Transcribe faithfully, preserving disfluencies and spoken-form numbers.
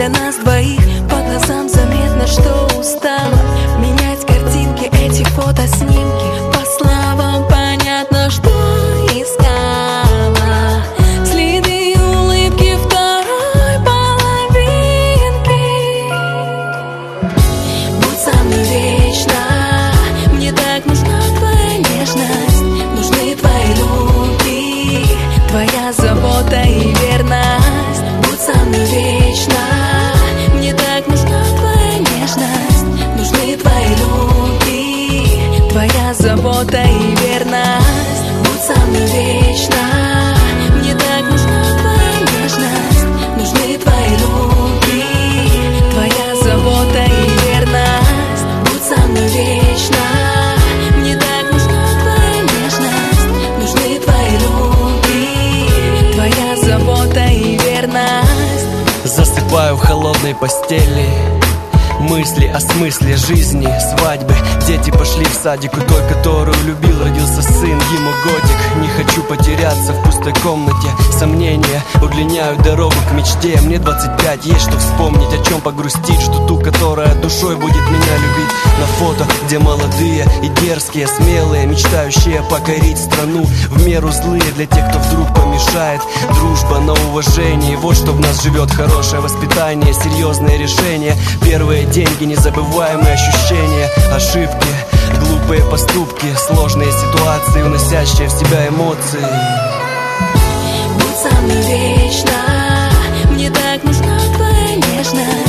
для нас двоих. По глазам заметно, что устала менять картинки, эти фотоснимки. По словам понятно, что искала следы улыбки второй половинки. Будь со мной вечно, мне так нужна твоя нежность, нужны твои руки, твоя забота и верность. Будь со мной вечно, мне так нужна твоя нежность, нужны твои руки, твоя забота и верность. Будь со мной вечно, мне так нужна твоя нежность, нужны твои руки, твоя забота и верность. Будь со мной вечно, мне так нужна твоя нежность, нужны твои руки, твоя забота и верность. Засыпаю в холодной постели, мысли о смысле жизни, свадьбы. Дети пошли в садик, у той, которую любил, родился сын, ему годик. Не хочу потеряться в пустой комнате, сомнения удлиняют дорогу к мечте. Мне двадцать пять, есть что вспомнить, о чем погрустить. Жду ту, которая душой будет меня любить. На фото, где молодые и дерзкие, смелые, мечтающие покорить страну. В меру злые для тех, кто вдруг помешает. Дружба на уважении, вот что в нас живет. Хорошее воспитание, серьезные решения, первые деньги, незабываемые ощущения. Ошибки, глупые поступки, сложные ситуации, уносящие в себя эмоции. Будь со мной вечно, мне так нужна твоя нежность,